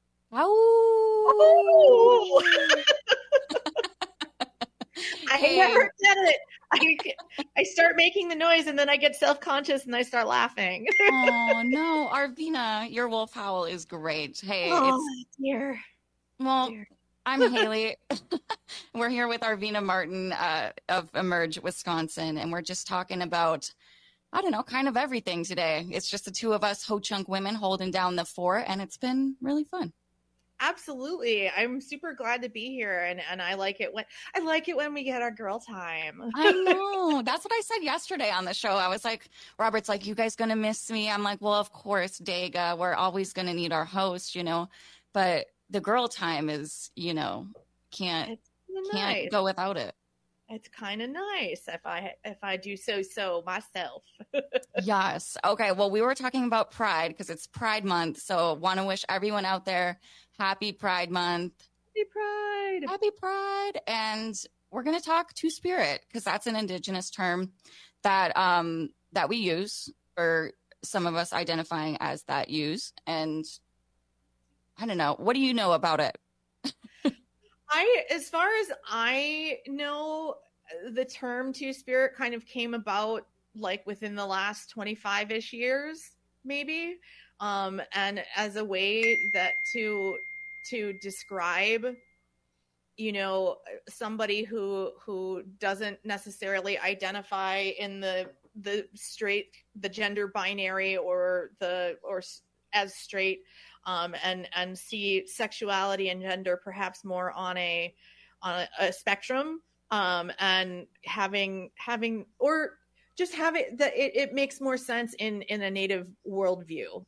Oh! I never did it. I start making the noise and then I get self-conscious and I start laughing. Oh, no. Arvina, your wolf howl is great. Hey, dear. Well, dear. I'm Haley. We're here with Arvina Martin of Emerge, Wisconsin, and we're just talking about, I don't know, kind of everything today. It's just the two of us Ho-Chunk women holding down the fort, and it's been really fun. Absolutely. I'm super glad to be here, and I like it when we get our girl time. I know. That's what I said yesterday on the show. I was like, Robert's like, you guys gonna miss me? I'm like, well, of course, Dega. We're always gonna need our host, but the girl time is, can't go without it. It's kind of nice if I do so myself. Yes. Okay. Well, we were talking about Pride because it's Pride Month. So want to wish everyone out there happy Pride Month. Happy Pride. Happy Pride. And we're going to talk Two-Spirit because that's an Indigenous term that that we use, or some of us identifying as that use. And I don't know. What do you know about it? As far as I know, the term Two-Spirit kind of came about like within the last 25-ish years, maybe. And as a way that to describe, somebody who doesn't necessarily identify in the gender binary or as straight, and see sexuality and gender perhaps more on a spectrum, and having or just having that it makes more sense in a Native worldview.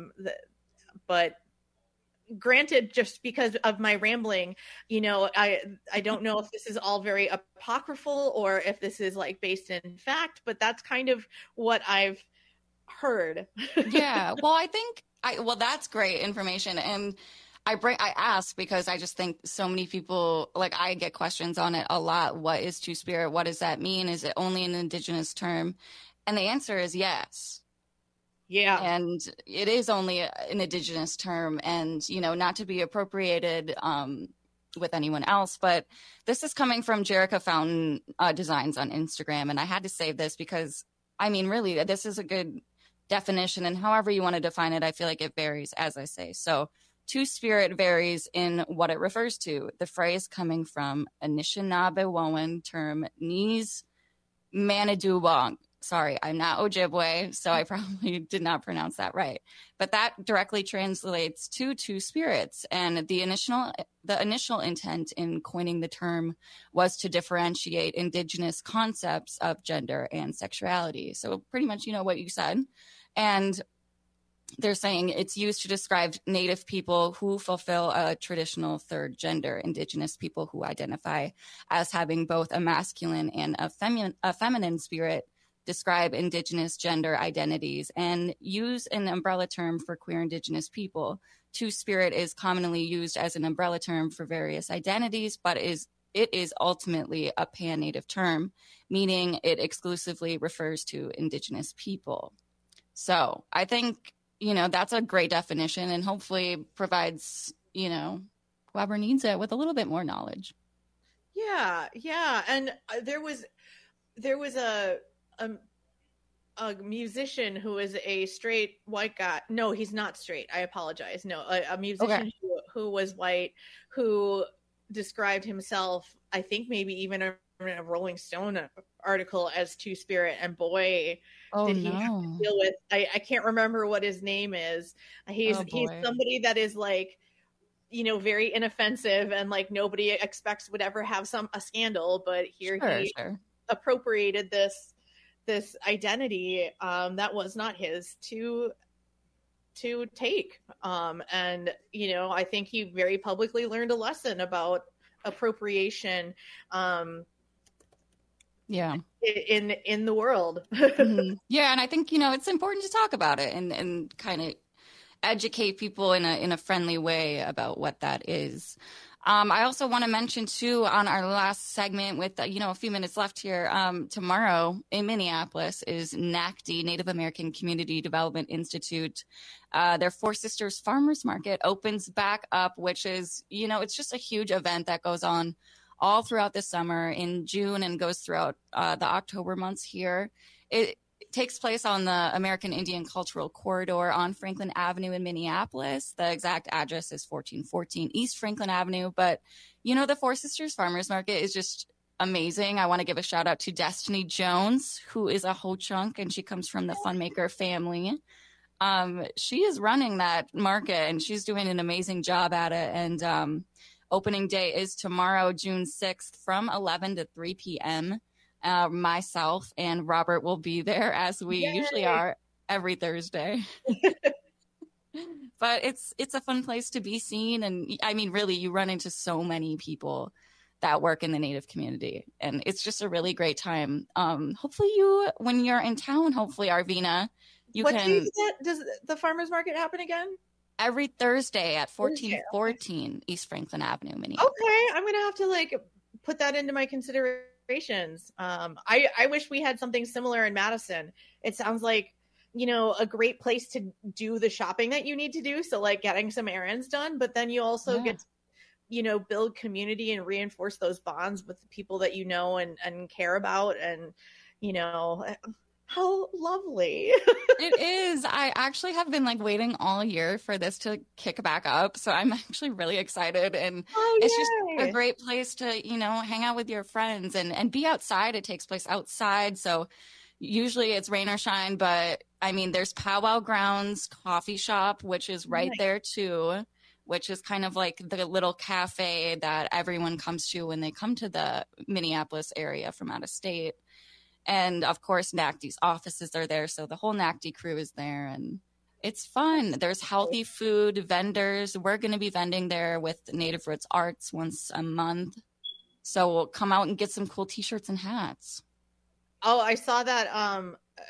But granted, just because of my rambling, I don't know if this is all very apocryphal or if this is like based in fact, but that's kind of what I've heard. Yeah. Well, I think that's great information. And I ask because I just think so many people, like, I get questions on it a lot. What is Two-Spirit? What does that mean? Is it only an Indigenous term? And the answer is yes. Yeah. And it is only an Indigenous term, and, not to be appropriated with anyone else, but this is coming from Jerica Fountain Designs on Instagram. And I had to save this because, really, this is a good definition, and however you want to define it, I feel like it varies, as I say. So Two-Spirit varies in what it refers to. The phrase coming from Anishinaabe term Nis Manidubong. Sorry, I'm not Ojibwe, so I probably did not pronounce that right. But that directly translates to two spirits. And the initial intent in coining the term was to differentiate Indigenous concepts of gender and sexuality. So pretty much, what you said. And they're saying it's used to describe Native people who fulfill a traditional third gender, Indigenous people who identify as having both a masculine and a feminine spirit, describe Indigenous gender identities, and use an umbrella term for queer Indigenous people. Two-Spirit is commonly used as an umbrella term for various identities, but it is ultimately a pan-Native term, meaning it exclusively refers to Indigenous people. So I think, that's a great definition, and hopefully provides, whoever needs it with a little bit more knowledge. Yeah. And there was a musician who is a straight white guy. No, he's not straight. I apologize. No, a musician who was white, who described himself, I think maybe even in a Rolling Stone article, as Two-Spirit, and boy, did he have to deal with, I can't remember what his name is. He's somebody that is like, very inoffensive, and like nobody expects would ever have a scandal, but here he appropriated this identity that was not his to take, and I think he very publicly learned a lesson about appropriation in the world. Mm-hmm. Yeah, and I think it's important to talk about it and kind of educate people in a friendly way about what that is. I also want to mention, too, on our last segment with, a few minutes left here, tomorrow in Minneapolis is NACD, Native American Community Development Institute. Their Four Sisters Farmers Market opens back up, which is, it's just a huge event that goes on all throughout the summer in June and goes throughout the October months here. It takes place on the American Indian Cultural Corridor on Franklin Avenue in Minneapolis. The exact address is 1414 East Franklin Avenue. But, the Four Sisters Farmers Market is just amazing. I want to give a shout out to Destiny Jones, who is a Ho-Chunk, and she comes from the Funmaker family. She is running that market, and she's doing an amazing job at it. And opening day is tomorrow, June 6th, from 11 to 3 p.m. Myself and Robert will be there, as we usually are every Thursday. But it's a fun place to be seen. And I mean, really, you run into so many people that work in the Native community. And it's just a really great time. Hopefully when you're in town, hopefully, Arvina, What day does the farmers market happen again? Every Thursday at 1414 East Franklin Avenue, Minneapolis. Okay, I'm going to have to put that into my consideration. I wish we had something similar in Madison. It sounds like, a great place to do the shopping that you need to do. So getting some errands done, but then you also get to, build community and reinforce those bonds with the people that and care about. And, how lovely. It is. I actually have been waiting all year for this to kick back up. So I'm actually really excited. And it's just a great place to, hang out with your friends and be outside. It takes place outside. So usually it's rain or shine, but I mean, there's Powwow Grounds Coffee Shop, which is right there too, which is kind of like the little cafe that everyone comes to when they come to the Minneapolis area from out of state. And of course, NACD's offices are there. So the whole NACD crew is there and it's fun. There's healthy food vendors. We're going to be vending there with Native Roots Arts once a month. So we'll come out and get some cool t-shirts and hats. Oh, I saw that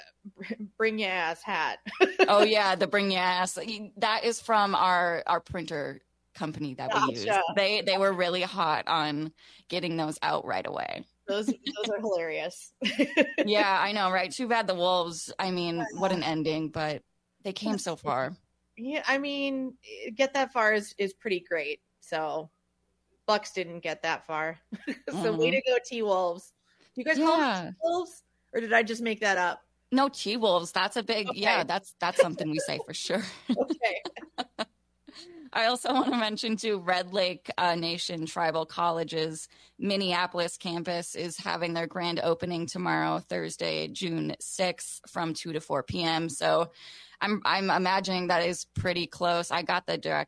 Bring Your Ass hat. Oh yeah, the Bring Your Ass. That is from our printer company that we use. They were really hot on getting those out right away. Those are hilarious. Yeah, I know, right? Too bad the Wolves. I mean, what an ending, but they came so far. Yeah, I mean, get that far is pretty great. So Bucks didn't get that far. So way to go, T-Wolves. You guys call them T-Wolves? Or did I just make that up? No, T-Wolves. That's a big, that's something we say for sure. Okay. I also want to mention, too, Red Lake Nation Tribal College's Minneapolis campus is having their grand opening tomorrow, Thursday, June 6th, from 2 to 4 p.m. So I'm imagining that is pretty close. I thought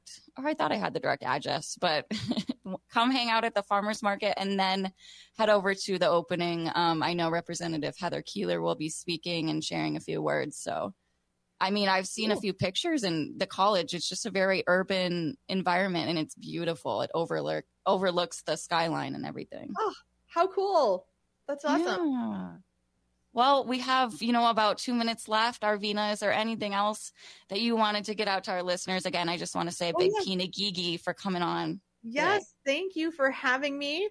I had the direct address, but come hang out at the farmers market and then head over to the opening. I know Representative Heather Keeler will be speaking and sharing a few words. So I mean, I've seen a few pictures in the college. It's just a very urban environment and it's beautiful. It overlooks the skyline and everything. Oh, how cool. That's awesome. Yeah. Well, we have, about 2 minutes left. Arvina, is there anything else that you wanted to get out to our listeners? Again, I just want to say a big Pina Gigi for coming on. Yes, thank you for having me.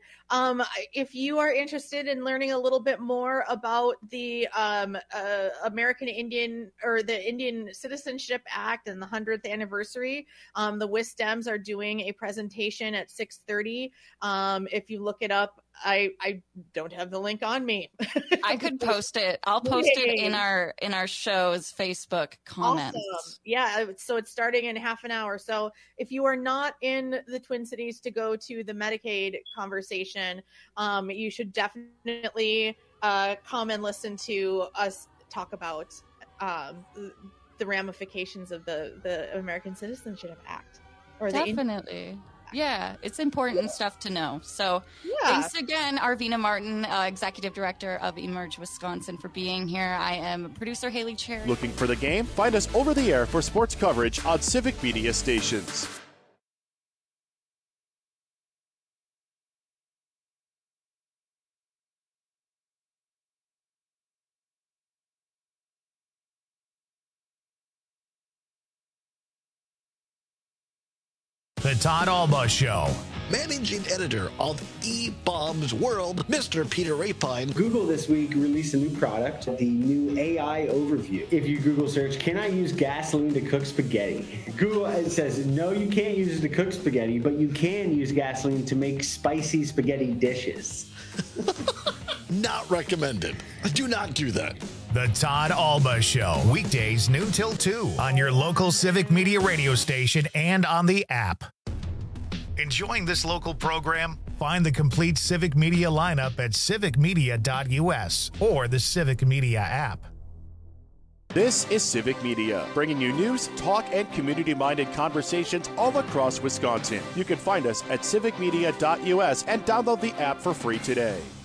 If you are interested in learning a little bit more about the American Indian or the Indian Citizenship Act and the 100th anniversary, the WISDEMs are doing a presentation at 6:30. If you look it up, I don't have the link on me. I could post it. I'll post it in our show's Facebook comments. Awesome. Yeah, so it's starting in half an hour. So if you are not in the Twin Cities to go to the Medicaid conversation, you should definitely come and listen to us talk about the ramifications of the American Citizenship Act. Definitely. Yeah, it's important stuff to know. So thanks again, Arvina Martin, Executive Director of Emerge Wisconsin, for being here. I am producer Haley Cherry. Looking for the game? Find us over the air for sports coverage on Civic Media stations. The Todd Alba Show. managing editor of eBaum's World, Mr. Peter Rapine. Google this week released a new product, the new AI Overview. If you Google search, can I use gasoline to cook spaghetti? Google says, no, you can't use it to cook spaghetti, but you can use gasoline to make spicy spaghetti dishes. Not recommended. Do not do that. The Todd Alba Show, weekdays noon till 2 on your local Civic Media radio station and on the app. Enjoying this local program? Find the complete Civic Media lineup at civicmedia.us or the Civic Media app. This is Civic Media, bringing you news, talk, and community-minded conversations all across Wisconsin. You can find us at civicmedia.us and download the app for free today.